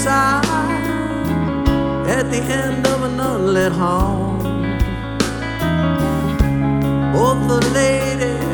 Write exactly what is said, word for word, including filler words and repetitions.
sigh at the end of an unlit hall. Both the lady